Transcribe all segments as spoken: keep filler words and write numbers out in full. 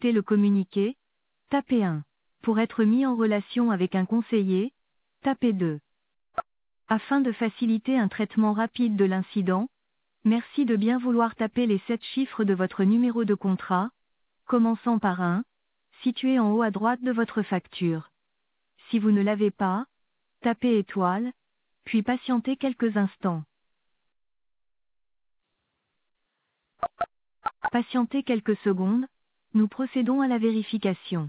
accepter le communiqué, tapez un. Pour être mis en relation avec un conseiller, tapez deux. Afin de faciliter un traitement rapide de l'incident, merci de bien vouloir taper les sept chiffres de votre numéro de contrat, commençant par un, situé en haut à droite de votre facture. Si vous ne l'avez pas, tapez étoile, puis patientez quelques instants. Patientez quelques secondes, nous procédons à la vérification.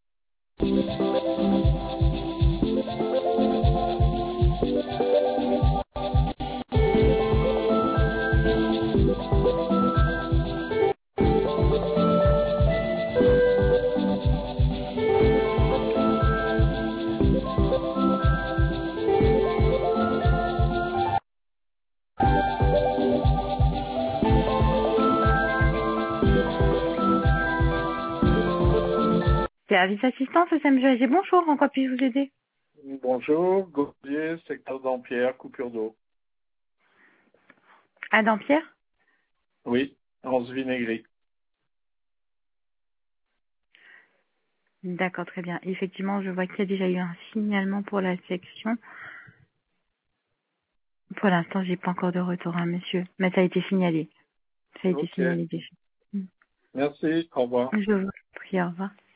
Service assistance au S A M G A G, bonjour, en quoi puis-je vous aider? Bonjour, Gaudier, secteur d'Ampierre, coupure d'eau. À Dampierre? Oui, Anse Vinaigrie. D'accord, très bien. Effectivement, je vois qu'il y a déjà eu un signalement pour la section. Pour l'instant, j'ai pas encore de retour, hein, monsieur. Mais ça a été signalé. Ça a été Ok, signalé déjà. merci, au revoir. Je vous prie, au revoir.